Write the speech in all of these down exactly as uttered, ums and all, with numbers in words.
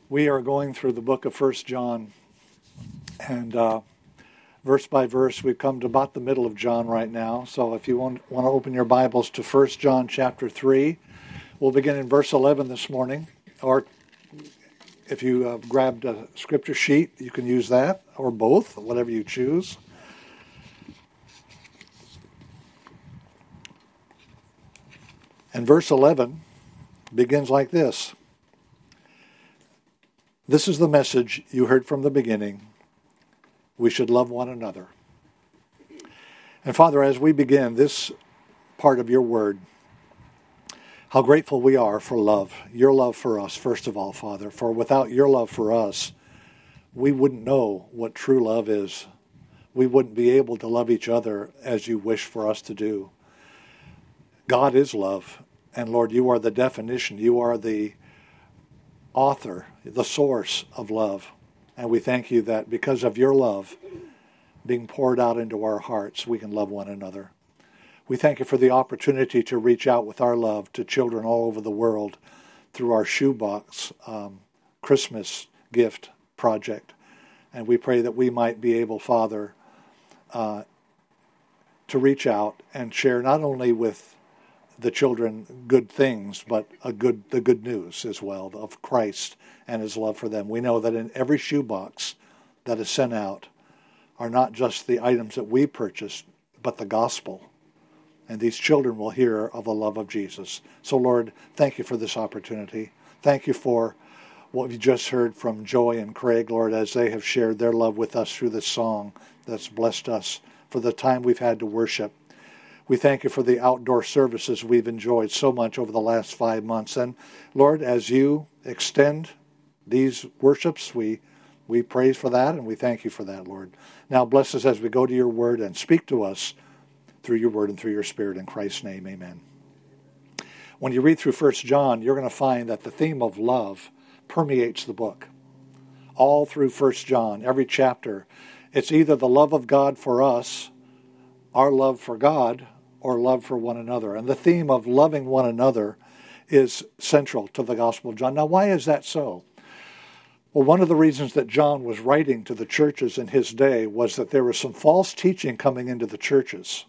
We are going through the book of First John, and uh, verse by verse, we've come to about the middle of John right now. So if you want, want to open your Bibles to First John chapter three, we'll begin in verse eleven this morning. Or if you uh, grabbed a scripture sheet, you can use that, or both, whatever you choose. And verse eleven begins like this. This is the message you heard from the beginning. We should love one another. And Father, as we begin this part of your word, how grateful we are for love, your love for us, first of all, Father. For without your love for us, we wouldn't know what true love is. We wouldn't be able to love each other as you wish for us to do. God is love. And Lord, you are the definition. You are the author, the source of love. And we thank you that because of your love being poured out into our hearts, we can love one another. We thank you for the opportunity to reach out with our love to children all over the world through our shoebox um, Christmas gift project. And we pray that we might be able, Father, uh, to reach out and share not only with the children good things, but a good the good news as well of Christ and his love for them. We know that in every shoebox that is sent out are not just the items that we purchased, but the gospel. And these children will hear of the love of Jesus. So Lord, thank you for this opportunity. Thank you for what we just heard from Joy and Craig, Lord, as they have shared their love with us through this song that's blessed us for the time we've had to worship. We thank you for the outdoor services we've enjoyed so much over the last five months. And Lord, as you extend these worships, we we praise for that and we thank you for that, Lord. Now bless us as we go to your word and speak to us through your word and through your spirit. In Christ's name, amen. When you read through First John, you're going to find that the theme of love permeates the book. All through First John, every chapter, it's either the love of God for us, our love for God, or love for one another. And the theme of loving one another is central to the Gospel of John. Now, why is that so? Well, one of the reasons that John was writing to the churches in his day was that there was some false teaching coming into the churches.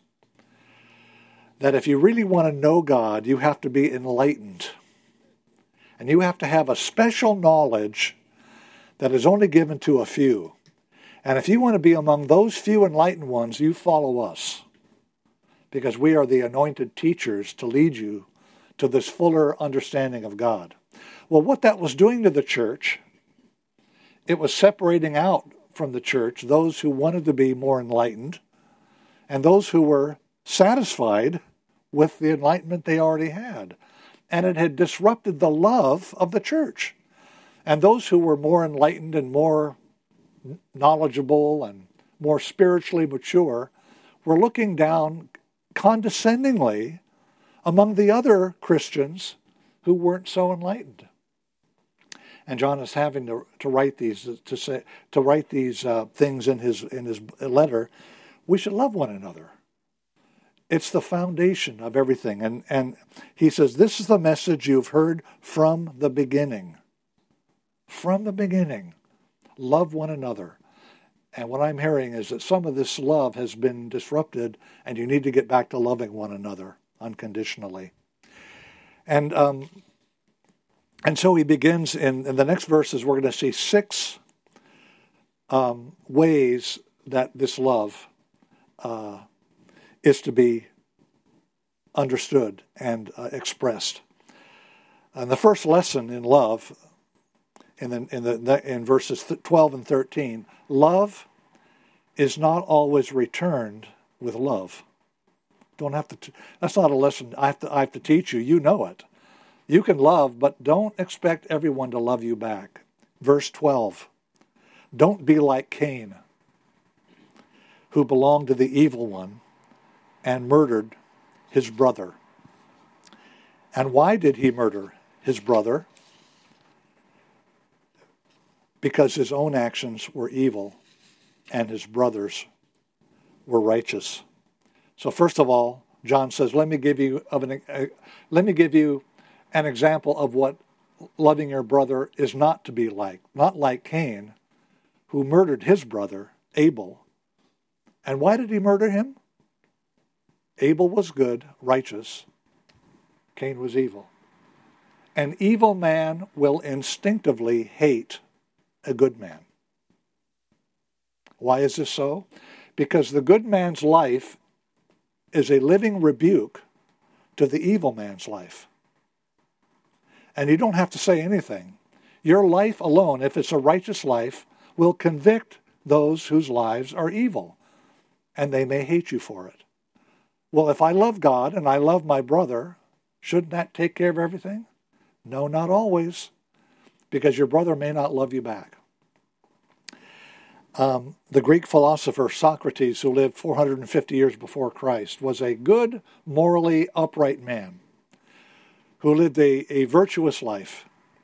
That if you really want to know God, you have to be enlightened. And you have to have a special knowledge that is only given to a few. And if you want to be among those few enlightened ones, you follow us. Because we are the anointed teachers to lead you to this fuller understanding of God. Well, what that was doing to the church, it was separating out from the church those who wanted to be more enlightened and those who were satisfied with the enlightenment they already had. And it had disrupted the love of the church. And those who were more enlightened and more knowledgeable and more spiritually mature were looking down condescendingly among the other Christians who weren't so enlightened. And John is having to, to write these to say to write these uh, things in his in his letter. We should love one another. It's the foundation of everything. And and he says, this is the message you've heard from the beginning. From the beginning. Love one another. And what I'm hearing is that some of this love has been disrupted, and you need to get back to loving one another unconditionally. And um, and so he begins in, in the next verses. We're going to see six um, ways that this love uh, is to be understood and uh, expressed. And the first lesson in love, in the, in the in verses twelve and thirteen, love is not always returned with love. Don't have to. T- that's not a lesson I have to. I have to teach you. You know it. You can love, but don't expect everyone to love you back. Verse twelve. Don't be like Cain, who belonged to the evil one and murdered his brother. And why did he murder his brother? Because his own actions were evil and his brothers were righteous. So first of all, John says, let me give you of an, uh, let me give you an example of what loving your brother is not to be like, not like Cain, who murdered his brother, Abel. And why did he murder him? Abel was good, righteous. Cain was evil. An evil man will instinctively hate a good man. Why is this so? Because the good man's life is a living rebuke to the evil man's life. And you don't have to say anything. Your life alone, if it's a righteous life, will convict those whose lives are evil, and they may hate you for it. Well, if I love God and I love my brother, shouldn't that take care of everything? No, not always, because your brother may not love you back. Um, the Greek philosopher Socrates, who lived four hundred fifty years before Christ, was a good, morally upright man who lived a, a virtuous life.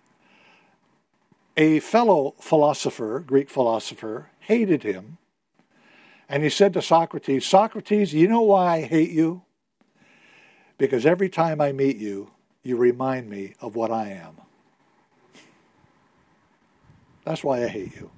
A fellow philosopher, Greek philosopher, hated him, and he said to Socrates, Socrates, you know why I hate you? Because every time I meet you, you remind me of what I am. That's why I hate you.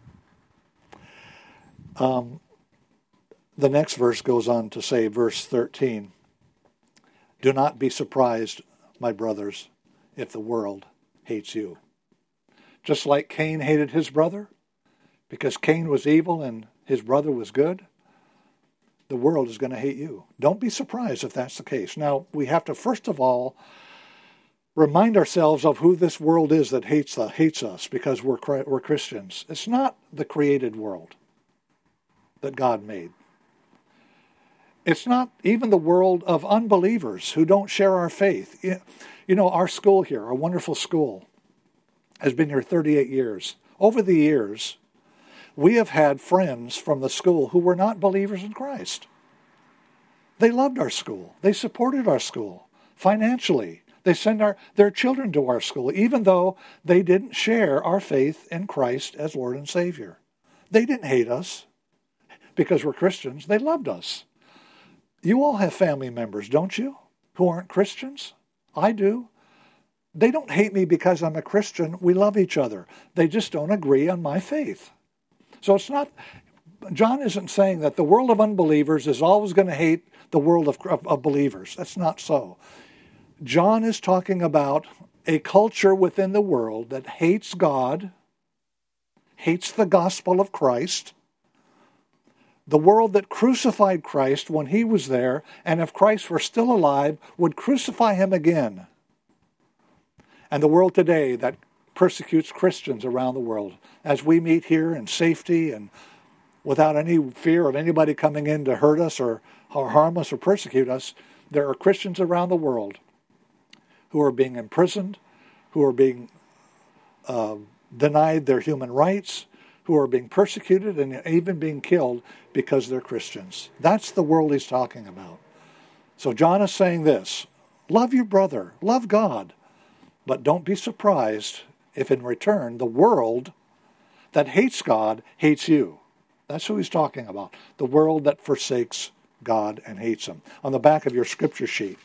Um, the next verse goes on to say, verse thirteen, do not be surprised, my brothers, if the world hates you. Just like Cain hated his brother, because Cain was evil and his brother was good, the world is going to hate you. Don't be surprised if that's the case. Now, we have to first of all remind ourselves of who this world is that hates, uh, hates us because we're, we're Christians. It's not the created world that God made. It's not even the world of unbelievers who don't share our faith. You know, our school here, our wonderful school, has been here thirty-eight years. Over the years, we have had friends from the school who were not believers in Christ. They loved our school. They supported our school financially. They sent our, their children to our school, even though they didn't share our faith in Christ as Lord and Savior. They didn't hate us because we're Christians. They loved us. You all have family members, don't you, who aren't Christians? I do. They don't hate me because I'm a Christian. We love each other. They just don't agree on my faith. So it's not, John isn't saying that the world of unbelievers is always going to hate the world of, of, of believers. That's not so. John is talking about a culture within the world that hates God, hates the gospel of Christ, the world that crucified Christ when he was there, and if Christ were still alive, would crucify him again. And the world today that persecutes Christians around the world. As we meet here in safety and without any fear of anybody coming in to hurt us or, or harm us or persecute us, there are Christians around the world who are being imprisoned, who are being uh, denied their human rights, who are being persecuted and even being killed because they're Christians. That's the world he's talking about. So John is saying this, love your brother, love God, but don't be surprised if in return the world that hates God hates you. That's who he's talking about, the world that forsakes God and hates him. On the back of your scripture sheet,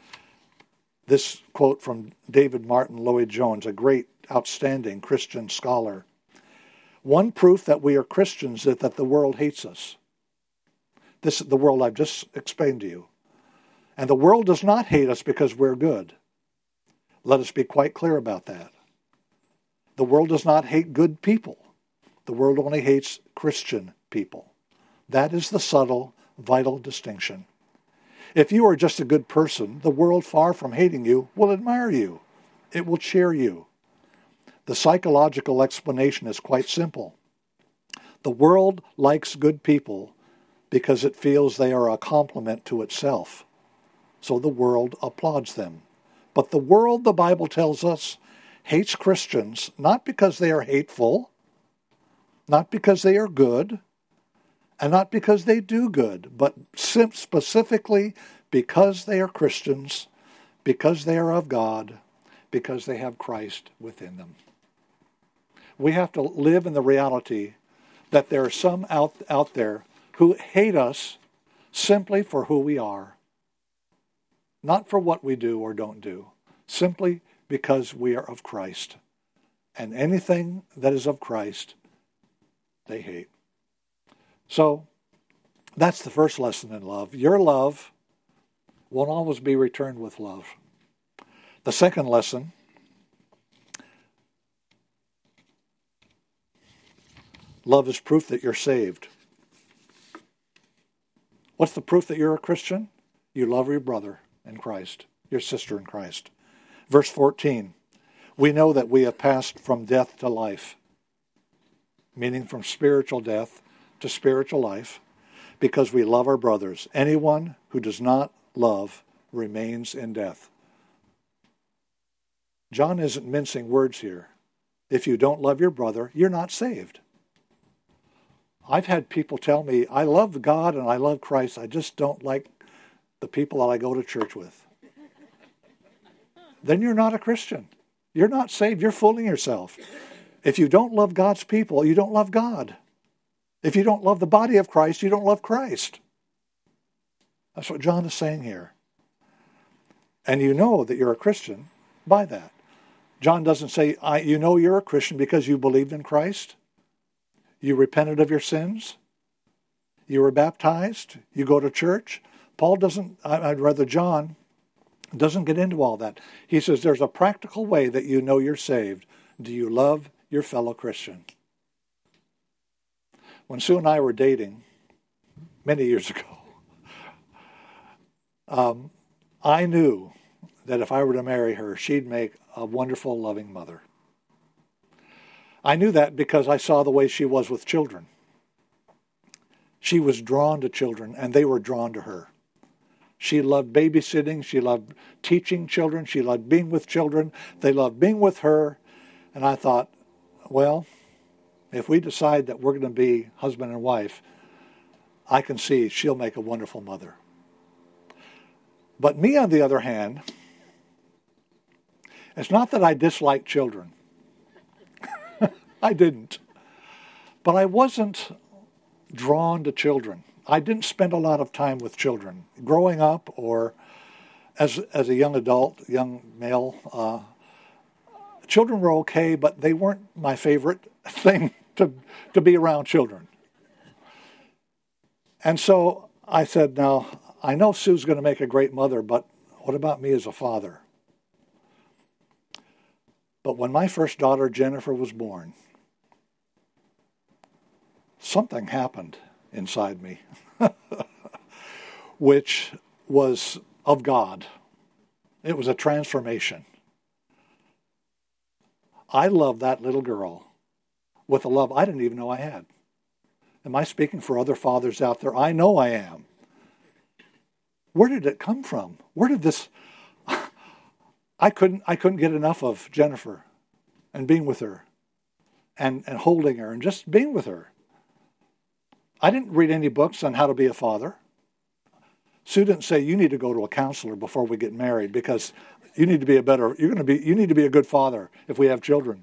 this quote from David Martin Lloyd-Jones, a great, outstanding Christian scholar. One proof that we are Christians is that the world hates us. This is the world I've just explained to you. And the world does not hate us because we're good. Let us be quite clear about that. The world does not hate good people. The world only hates Christian people. That is the subtle, vital distinction. If you are just a good person, the world, far from hating you, will admire you. It will cheer you. The psychological explanation is quite simple. The world likes good people because it feels they are a complement to itself. So the world applauds them. But the world, the Bible tells us, hates Christians not because they are hateful, not because they are good, and not because they do good, but specifically because they are Christians, because they are of God, because they have Christ within them. We have to live in the reality that there are some out, out there who hate us simply for who we are. Not for what we do or don't do. Simply because we are of Christ. And anything that is of Christ, they hate. So, that's the first lesson in love. Your love won't always be returned with love. The second lesson, love is proof that you're saved. What's the proof that you're a Christian? You love your brother in Christ, your sister in Christ. Verse fourteen, we know that we have passed from death to life, meaning from spiritual death to spiritual life, because we love our brothers. Anyone who does not love remains in death. John isn't mincing words here. If you don't love your brother, you're not saved. I've had people tell me, I love God and I love Christ, I just don't like the people that I go to church with. Then you're not a Christian. You're not saved. You're fooling yourself. If you don't love God's people, you don't love God. If you don't love the body of Christ, you don't love Christ. That's what John is saying here. And you know that you're a Christian by that. John doesn't say, I, you know you're a Christian because you believed in Christ. You repented of your sins. You were baptized. You go to church. Paul doesn't, I'd rather John doesn't get into all that. He says there's a practical way that you know you're saved. Do you love your fellow Christian? When Sue and I were dating many years ago, um, I knew that if I were to marry her, she'd make a wonderful, loving mother. I knew that because I saw the way she was with children. She was drawn to children, and they were drawn to her. She loved babysitting. She loved teaching children. She loved being with children. They loved being with her. And I thought, well, if we decide that we're going to be husband and wife, I can see she'll make a wonderful mother. But me, on the other hand, it's not that I dislike children. I didn't. But I wasn't drawn to children. I didn't spend a lot of time with children. Growing up or as as a young adult, young male, uh, children were okay, but they weren't my favorite thing to, to be around children. And so I said, now, I know Sue's going to make a great mother, but what about me as a father? But when my first daughter, Jennifer, was born, something happened inside me, which was of God. It was a transformation. I loved that little girl with a love I didn't even know I had. Am I speaking for other fathers out there? I know I am. Where did it come from? Where did this... I couldn't I couldn't get enough of Jennifer and being with her and, and holding her and just being with her. I didn't read any books on how to be a father. Sue didn't say, you need to go to a counselor before we get married because you need to be a better, you're going to be, you need to be a good father if we have children.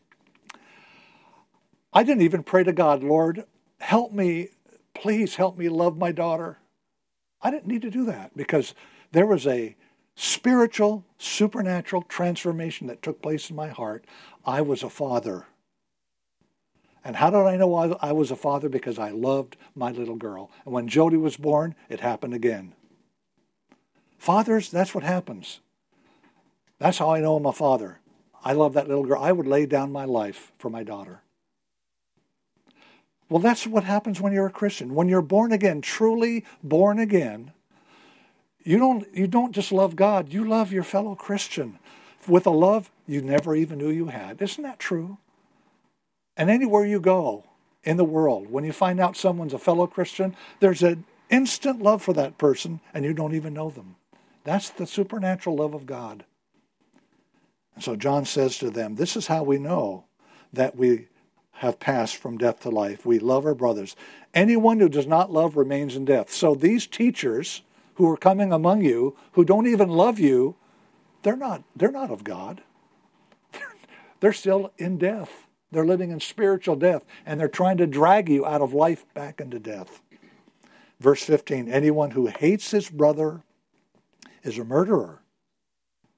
I didn't even pray to God, Lord, help me, please help me love my daughter. I didn't need to do that because there was a spiritual, supernatural transformation that took place in my heart. I was a father. And how did I know I was a father? Because I loved my little girl. And when Jody was born, it happened again. Fathers, that's what happens. That's how I know I'm a father. I love that little girl. I would lay down my life for my daughter. Well, that's what happens when you're a Christian. When you're born again, truly born again, you don't, you don't just love God. You love your fellow Christian with a love you never even knew you had. Isn't that true? And anywhere you go in the world, when you find out someone's a fellow Christian, there's an instant love for that person, and you don't even know them. That's the supernatural love of God. And so John says to them, this is how we know that we have passed from death to life. We love our brothers. Anyone who does not love remains in death. So these teachers who are coming among you, who don't even love you, they're not, they're not of God. They're, they're still in death. They're living in spiritual death, and they're trying to drag you out of life back into death. Verse fifteen, anyone who hates his brother is a murderer,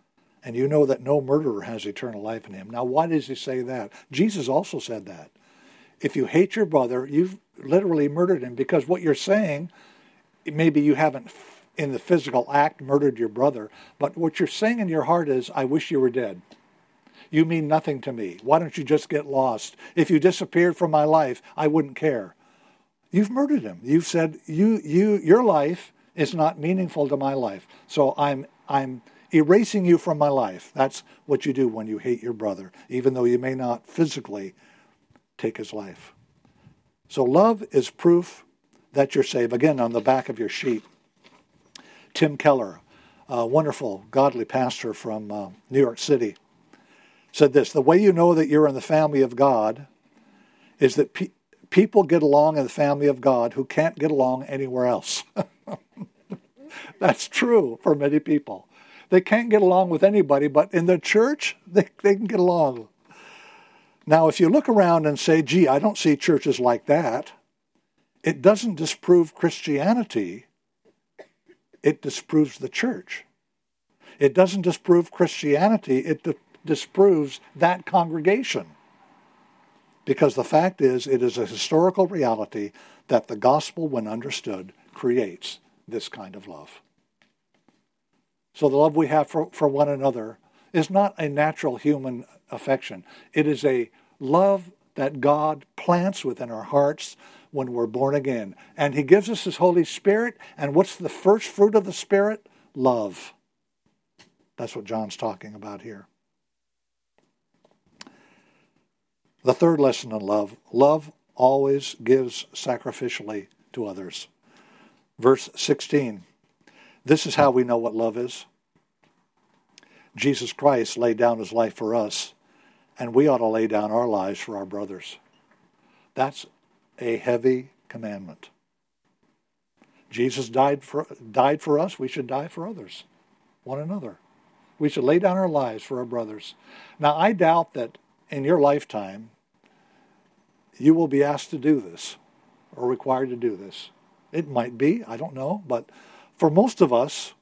and you know that no murderer has eternal life in him. Now, why does he say that? Jesus also said that. If you hate your brother, you've literally murdered him, because what you're saying, maybe you haven't in the physical act murdered your brother, but what you're saying in your heart is, I wish you were dead. You mean nothing to me. Why don't you just get lost? If you disappeared from my life, I wouldn't care. You've murdered him. You've said, you, you, your life is not meaningful to my life. So I'm, I'm erasing you from my life. That's what you do when you hate your brother, even though you may not physically take his life. So love is proof that you're saved. Again, on the back of your sheet, Tim Keller, a wonderful, godly pastor from uh, New York City, said this: the way you know that you're in the family of God is that pe- people get along in the family of God who can't get along anywhere else. That's true for many people. They can't get along with anybody, but in the church, they, they can get along. Now, if you look around and say, gee, I don't see churches like that, it doesn't disprove Christianity. It disproves the church. It doesn't disprove Christianity. It di- disproves that congregation. Because the fact is, it is a historical reality that the gospel, when understood, creates this kind of love. So the love we have for, for one another is not a natural human affection. It is a love that God plants within our hearts when we're born again. And he gives us his Holy Spirit. And what's the first fruit of the Spirit? Love. That's what John's talking about here. The third lesson in love: love always gives sacrificially to others. Verse sixteen. This is how we know what love is. Jesus Christ laid down his life for us, and we ought to lay down our lives for our brothers. That's a heavy commandment. Jesus died for, died for us. We should die for others, one another. We should lay down our lives for our brothers. Now, I doubt that in your lifetime you will be asked to do this or required to do this. It might be, I don't know, but for most of us,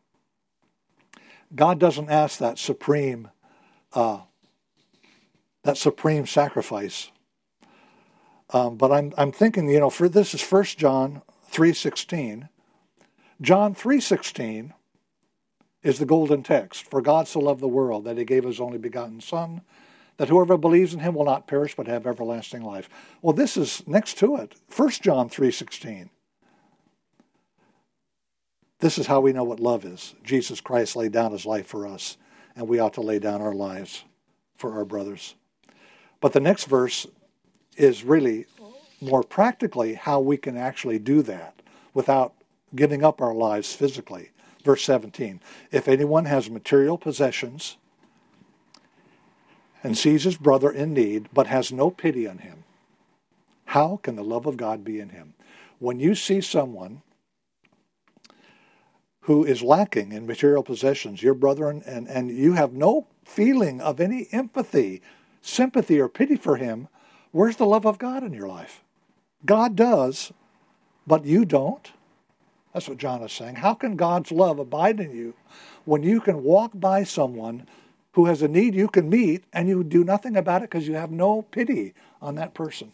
God doesn't ask that supreme, uh, that supreme sacrifice. Um, but I'm I'm thinking, you know, for this is First John three sixteen. John three sixteen is the golden text. For God so loved the world that he gave his only begotten Son, that whoever believes in him will not perish but have everlasting life. Well, this is next to it. First John three sixteen. This is how we know what love is. Jesus Christ laid down his life for us, and we ought to lay down our lives for our brothers. But the next verse is really more practically how we can actually do that without giving up our lives physically. Verse seventeen, if anyone has material possessions and sees his brother in need but has no pity on him, how can the love of God be in him? When you see someone who is lacking in material possessions, your brother, and, and, and you have no feeling of any empathy, sympathy, or pity for him, where's the love of God in your life? God does, but you don't. That's what John is saying. How can God's love abide in you when you can walk by someone who has a need you can meet and you do nothing about it because you have no pity on that person?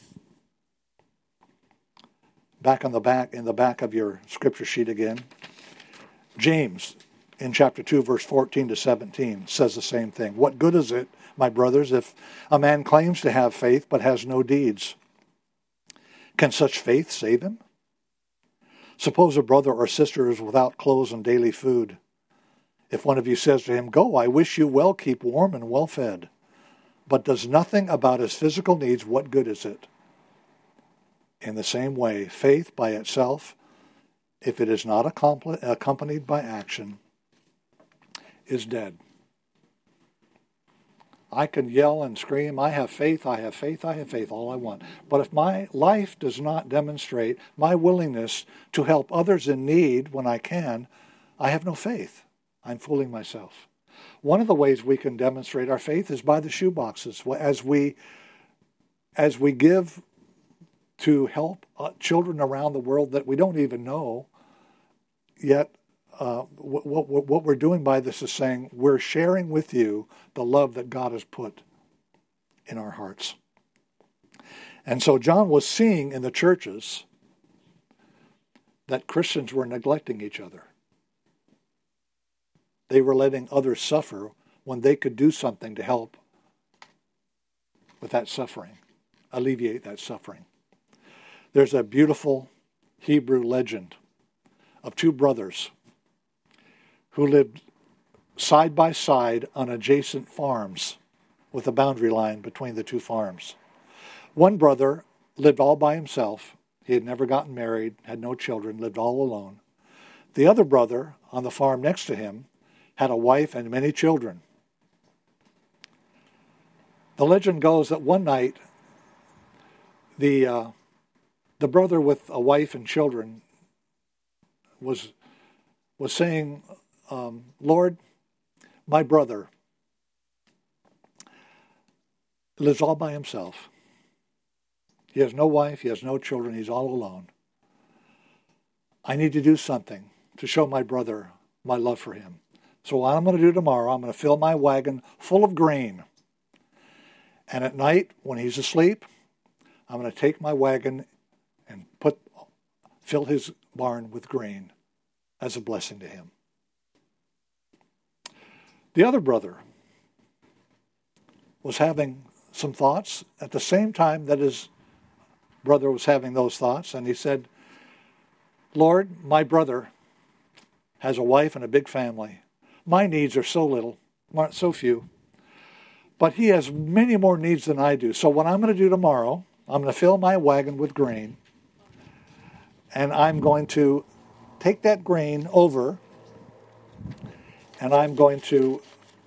Back on the back, in the back of your scripture sheet again, James, in chapter two, verse fourteen to seventeen, says the same thing. What good is it, my brothers, if a man claims to have faith but has no deeds? Can such faith save him? Suppose a brother or sister is without clothes and daily food. If one of you says to him, go, I wish you well, keep warm and well fed, but does nothing about his physical needs, what good is it? In the same way, faith by itself, if it is not accompanied by action, is dead. I can yell and scream, I have faith, I have faith, I have faith, all I want. But if my life does not demonstrate my willingness to help others in need when I can, I have no faith. I'm fooling myself. One of the ways we can demonstrate our faith is by the shoeboxes. As we, as we give to help uh, children around the world that we don't even know, yet uh, what, what, what we're doing by this is saying we're sharing with you the love that God has put in our hearts. And so John was seeing in the churches that Christians were neglecting each other. They were letting others suffer when they could do something to help with that suffering, alleviate that suffering. There's a beautiful Hebrew legend of two brothers who lived side by side on adjacent farms with a boundary line between the two farms. One brother lived all by himself. He had never gotten married, had no children, lived all alone. The other brother on the farm next to him had a wife and many children. The legend goes that one night, the uh, the brother with a wife and children was was saying, um, Lord, my brother lives all by himself. He has no wife, he has no children, he's all alone. I need to do something to show my brother my love for him. So what I'm going to do tomorrow, I'm going to fill my wagon full of grain. And at night, when he's asleep, I'm going to take my wagon and put fill his barn with grain as a blessing to him. The other brother was having some thoughts at the same time that his brother was having those thoughts, and he said, Lord, my brother has a wife and a big family. My needs are so little, so few, but he has many more needs than I do. So what I'm going to do tomorrow, I'm going to fill my wagon with grain, and I'm going to take that grain over, and I'm going to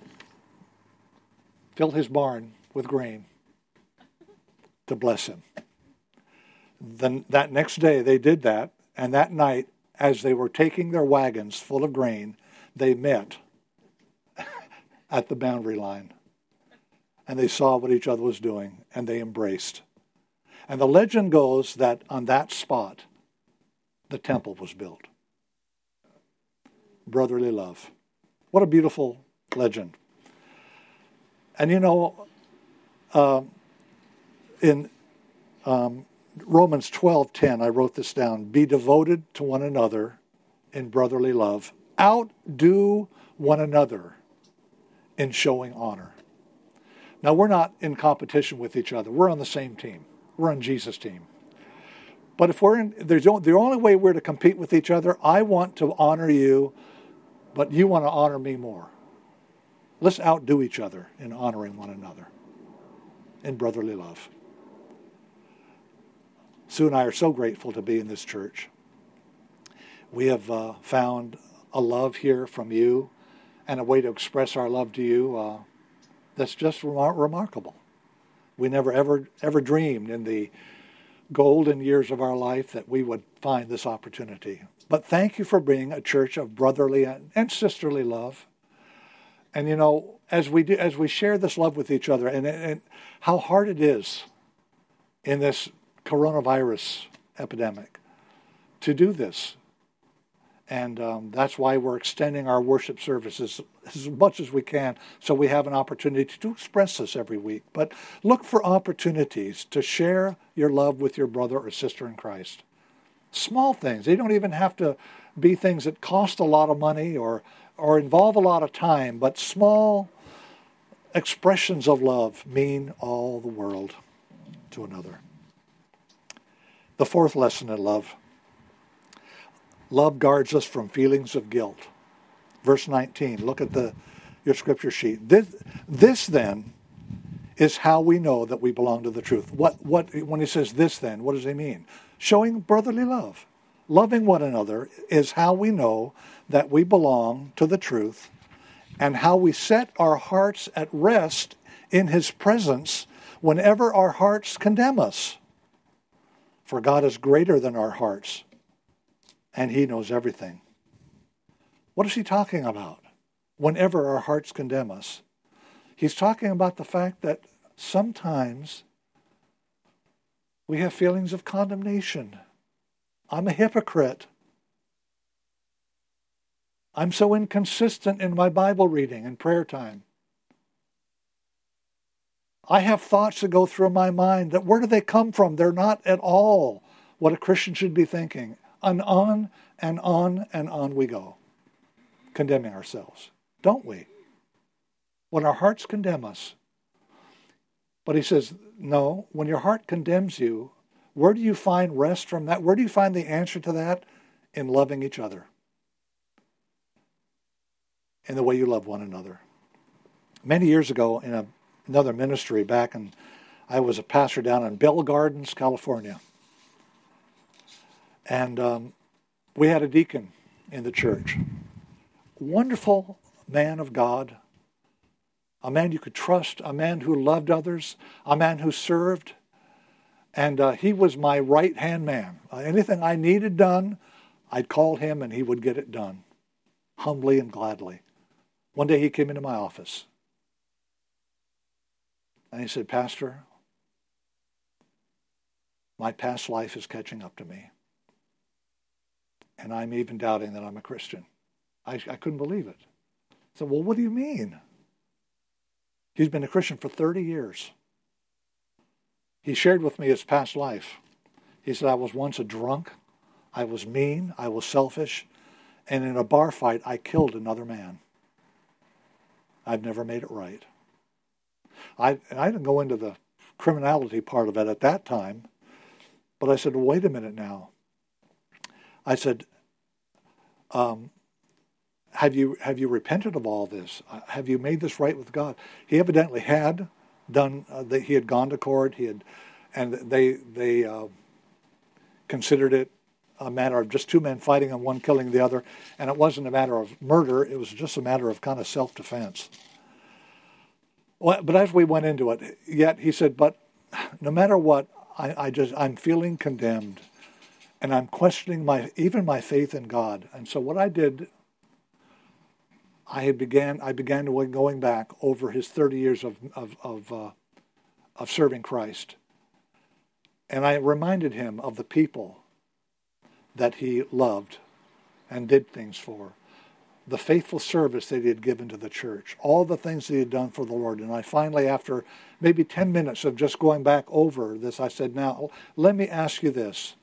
fill his barn with grain to bless him. Then that next day they did that, and that night, as they were taking their wagons full of grain, they met at the boundary line. And they saw what each other was doing, and they embraced. And the legend goes that on that spot, the temple was built. Brotherly love. What a beautiful legend. And you know, uh, in um, Romans twelve ten, I wrote this down. Be devoted to one another in brotherly love. Outdo one another in showing honor. Now, we're not in competition with each other. We're on the same team. We're on Jesus' team. But if we're in, there's the only way we're to compete with each other, I want to honor you, but you want to honor me more. Let's outdo each other in honoring one another in brotherly love. Sue and I are so grateful to be in this church. We have uh, found a love here from you and a way to express our love to you uh, that's just remar- remarkable. We never ever ever dreamed in the golden years of our life that we would find this opportunity. But thank you for being a church of brotherly and sisterly love. And you know, as we do, as we share this love with each other, and, and how hard it is in this coronavirus epidemic to do this. And um, that's why we're extending our worship services as much as we can so we have an opportunity to express this every week. But look for opportunities to share your love with your brother or sister in Christ. Small things. They don't even have to be things that cost a lot of money or, or involve a lot of time, but small expressions of love mean all the world to another. The fourth lesson in love. Love guards us from feelings of guilt. Verse nineteen, look at the your scripture sheet. This, this then is how we know that we belong to the truth. What what when he says this then, what does he mean? Showing brotherly love. Loving one another is how we know that we belong to the truth and how we set our hearts at rest in his presence whenever our hearts condemn us. For God is greater than our hearts, and he knows everything. What is he talking about? Whenever our hearts condemn us. He's talking about the fact that sometimes we have feelings of condemnation. I'm a hypocrite. I'm so inconsistent in my Bible reading and prayer time. I have thoughts that go through my mind that where do they come from? They're not at all what a Christian should be thinking. And on and on and on we go, condemning ourselves. Don't we? When our hearts condemn us. But he says, no, when your heart condemns you, where do you find rest from that? Where do you find the answer to that? In loving each other. In the way you love one another. Many years ago in a, another ministry back in, I was a pastor down in Bell Gardens, California. And um, we had a deacon in the church. Wonderful man of God. A man you could trust. A man who loved others. A man who served. And uh, he was my right-hand man. Uh, anything I needed done, I'd call him and he would get it done. Humbly and gladly. One day he came into my office. And he said, Pastor, my past life is catching up to me. And I'm even doubting that I'm a Christian. I, I couldn't believe it. I said, well, what do you mean? He's been a Christian for thirty years. He shared with me his past life. He said, I was once a drunk. I was mean. I was selfish. And in a bar fight, I killed another man. I've never made it right. I, I didn't go into the criminality part of it at that time. But I said, well, wait a minute now. I said, um, have you have you repented of all this? Uh, have you made this right with God? He evidently had done. Uh, the, he had gone to court. He had, and they they uh, considered it a matter of just two men fighting and one killing the other, and it wasn't a matter of murder. It was just a matter of kind of self-defense. Well, but as we went into it, yet he said, but no matter what, I, I just I'm feeling condemned. And I'm questioning my even my faith in God. And so what I did, I had began I began to going back over his thirty years of of of, uh, of serving Christ, and I reminded him of the people that he loved and did things for, the faithful service that he had given to the church, all the things that he had done for the Lord. And I finally, after maybe ten minutes of just going back over this, I said, now let me ask you this.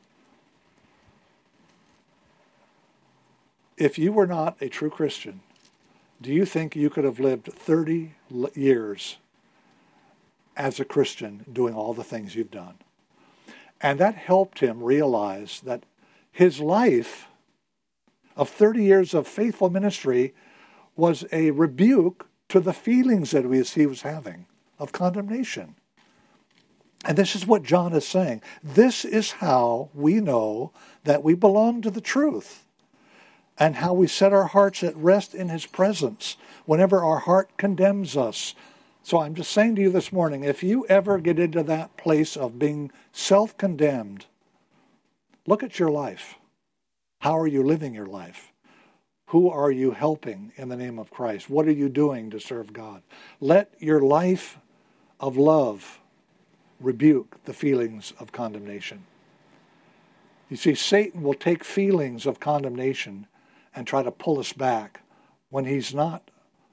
If you were not a true Christian, do you think you could have lived thirty years as a Christian doing all the things you've done? And that helped him realize that his life of thirty years of faithful ministry was a rebuke to the feelings that he was having of condemnation. And this is what John is saying. This is how we know that we belong to the truth. And how we set our hearts at rest in his presence whenever our heart condemns us. So I'm just saying to you this morning, if you ever get into that place of being self-condemned, look at your life. How are you living your life? Who are you helping in the name of Christ? What are you doing to serve God? Let your life of love rebuke the feelings of condemnation. You see, Satan will take feelings of condemnation and try to pull us back when he's not.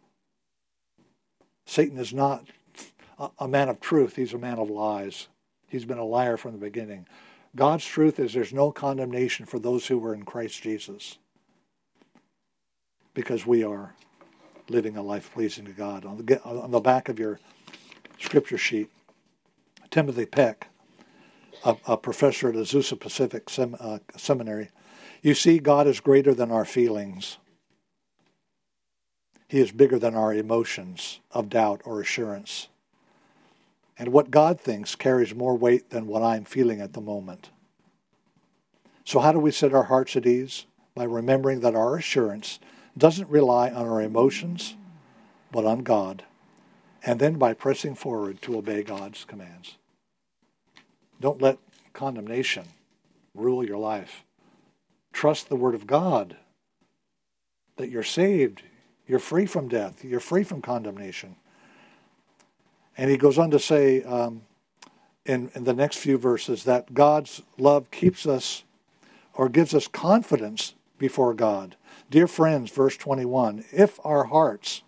Satan is not a man of truth. He's a man of lies. He's been a liar from the beginning. God's truth is there's no condemnation for those who are in Christ Jesus, because we are living a life pleasing to God. On the, on the back of your scripture sheet, Timothy Peck, a, a professor at Azusa Pacific Sem, uh, Seminary, you see, God is greater than our feelings. He is bigger than our emotions of doubt or assurance. And what God thinks carries more weight than what I'm feeling at the moment. So how do we set our hearts at ease? By remembering that our assurance doesn't rely on our emotions, but on God. And then by pressing forward to obey God's commands. Don't let condemnation rule your life. Trust the Word of God, that you're saved, you're free from death, you're free from condemnation. And he goes on to say um, in, in the next few verses that God's love keeps us or gives us confidence before God. Dear friends, verse twenty-one, if our hearts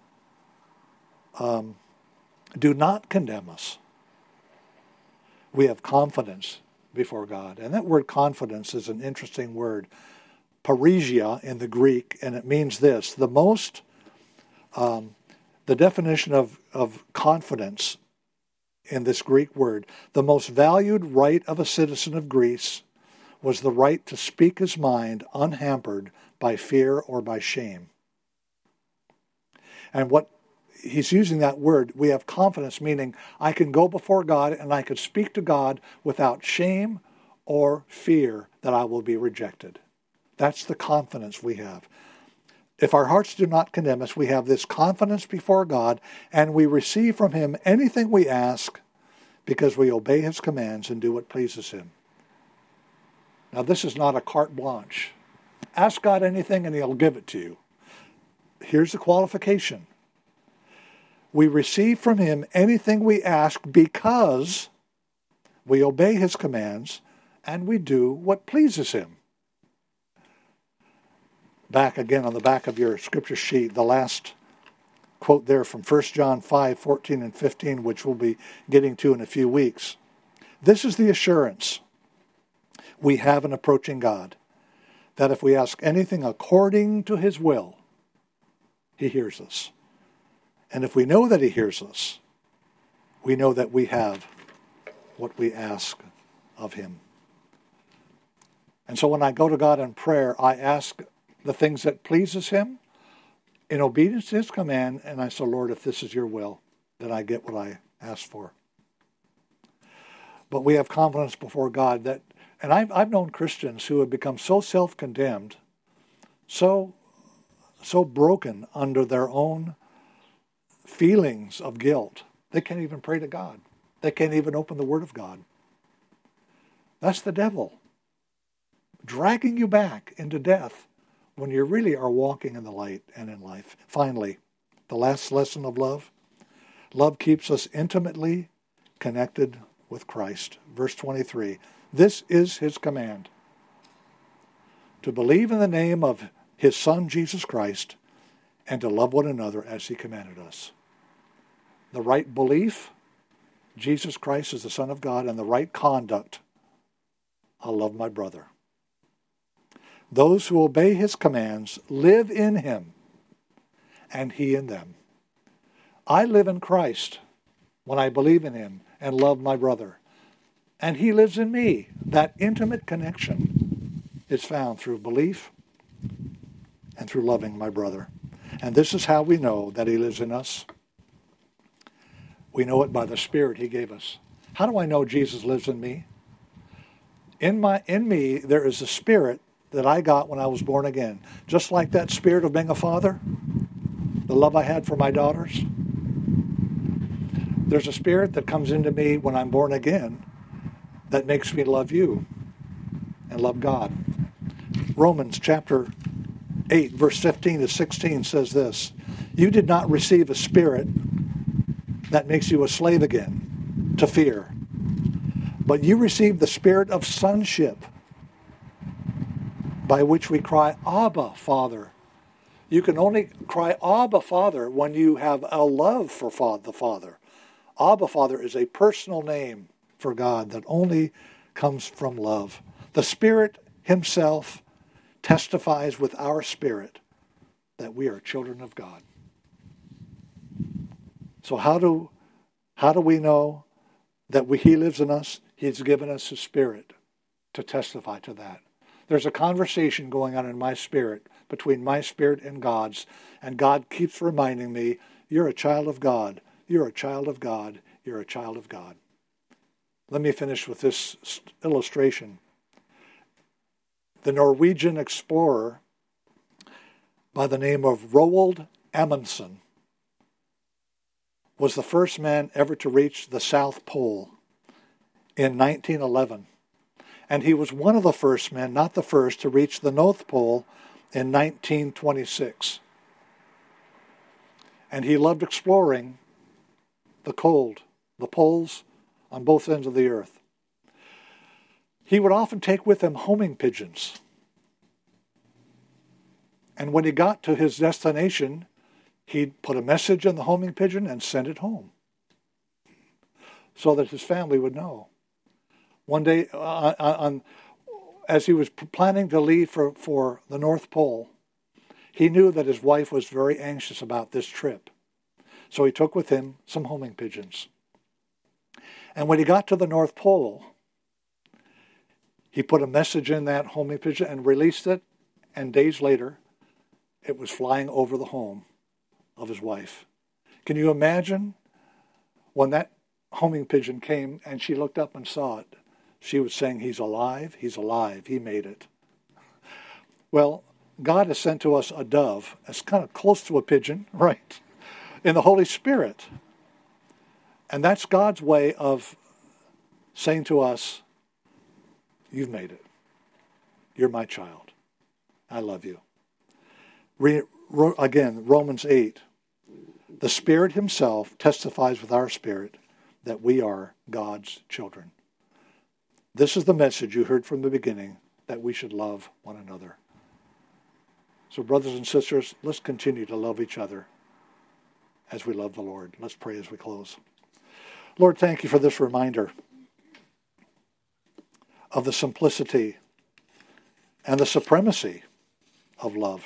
um, do not condemn us, we have confidence before God. And that word confidence is an interesting word. Parisia in the Greek, and it means this. The most, um, the definition of, of confidence in this Greek word, the most valued right of a citizen of Greece was the right to speak his mind unhampered by fear or by shame. And what he's using that word, we have confidence, meaning I can go before God and I can speak to God without shame or fear that I will be rejected. That's the confidence we have. If our hearts do not condemn us, we have this confidence before God, and we receive from him anything we ask because we obey his commands and do what pleases him. Now, this is not a carte blanche. Ask God anything and he'll give it to you. Here's the qualification. We receive from him anything we ask because we obey his commands and we do what pleases him. Back again on the back of your scripture sheet, the last quote there from First John five, fourteen and fifteen, which we'll be getting to in a few weeks. This is the assurance we have in approaching God, that if we ask anything according to his will, he hears us. And if we know that he hears us, we know that we have what we ask of him. And so when I go to God in prayer, I ask the things that pleases him in obedience to his command, and I say, Lord, if this is your will, then I get what I ask for. But we have confidence before God that, and I've, I've known Christians who have become so self-condemned, so, so broken under their own feelings of guilt, they can't even pray to God. They can't even open the Word of God. That's the devil dragging you back into death when you really are walking in the light and in life. Finally, the last lesson of love. Love keeps us intimately connected with Christ. Verse twenty-three. This is his command, to believe in the name of his Son, Jesus Christ, and to love one another as he commanded us. The right belief, Jesus Christ is the Son of God, and the right conduct, I'll love my brother. Those who obey his commands live in him, and he in them. I live in Christ when I believe in him and love my brother. And he lives in me. That intimate connection is found through belief and through loving my brother. And this is how we know that he lives in us. We know it by the Spirit he gave us. How do I know Jesus lives in me? In my, in me, there is a Spirit that I got when I was born again. Just like that spirit of being a father, the love I had for my daughters. There's a spirit that comes into me when I'm born again that makes me love you and love God. Romans chapter eight, verse fifteen to sixteen says this, you did not receive a spirit that makes you a slave again to fear, but you received the spirit of sonship, by which we cry, Abba, Father. You can only cry, Abba, Father, when you have a love for the Father. Abba, Father is a personal name for God that only comes from love. The Spirit himself testifies with our spirit that we are children of God. So how do, how do we know that we, he lives in us? He's given us his Spirit to testify to that. There's a conversation going on in my spirit between my spirit and God's, and God keeps reminding me, you're a child of God, you're a child of God, you're a child of God. Let me finish with this illustration. The Norwegian explorer by the name of Roald Amundsen was the first man ever to reach the South Pole in nineteen eleven. And he was one of the first men, not the first, to reach the North Pole in nineteen twenty-six. And he loved exploring the cold, the poles on both ends of the earth. He would often take with him homing pigeons. And when he got to his destination, he'd put a message in the homing pigeon and send it home so that his family would know. One day, uh, on, as he was planning to leave for, for the North Pole, he knew that his wife was very anxious about this trip. So he took with him some homing pigeons. And when he got to the North Pole, he put a message in that homing pigeon and released it, and days later, it was flying over the home of his wife. Can you imagine when that homing pigeon came and she looked up and saw it? She was saying, he's alive, he's alive, he made it. Well, God has sent to us a dove. It's kind of close to a pigeon, right? In the Holy Spirit. And that's God's way of saying to us, you've made it. You're my child. I love you. Re, ro, again, Romans eight. The Spirit himself testifies with our spirit that we are God's children. This is the message you heard from the beginning, that we should love one another. So brothers and sisters, let's continue to love each other as we love the Lord. Let's pray as we close. Lord, thank you for this reminder of the simplicity and the supremacy of love.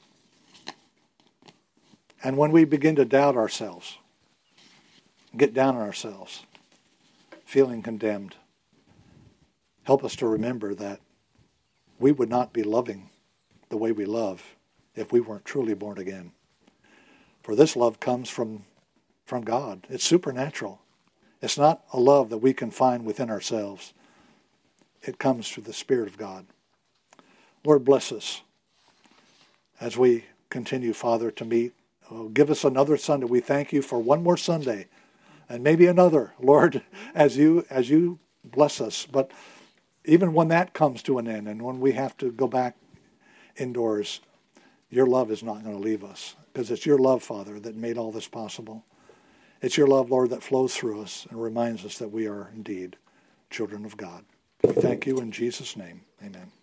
And when we begin to doubt ourselves, get down on ourselves, feeling condemned, help us to remember that we would not be loving the way we love if we weren't truly born again. For this love comes from, from God. It's supernatural. It's not a love that we can find within ourselves. It comes through the Spirit of God. Lord, bless us as we continue, Father, to meet. Oh, give us another Sunday. We thank you for one more Sunday and maybe another, Lord, as you as you bless us. But even when that comes to an end and when we have to go back indoors, your love is not going to leave us, because it's your love, Father, that made all this possible. It's your love, Lord, that flows through us and reminds us that we are indeed children of God. We thank you in Jesus' name. Amen.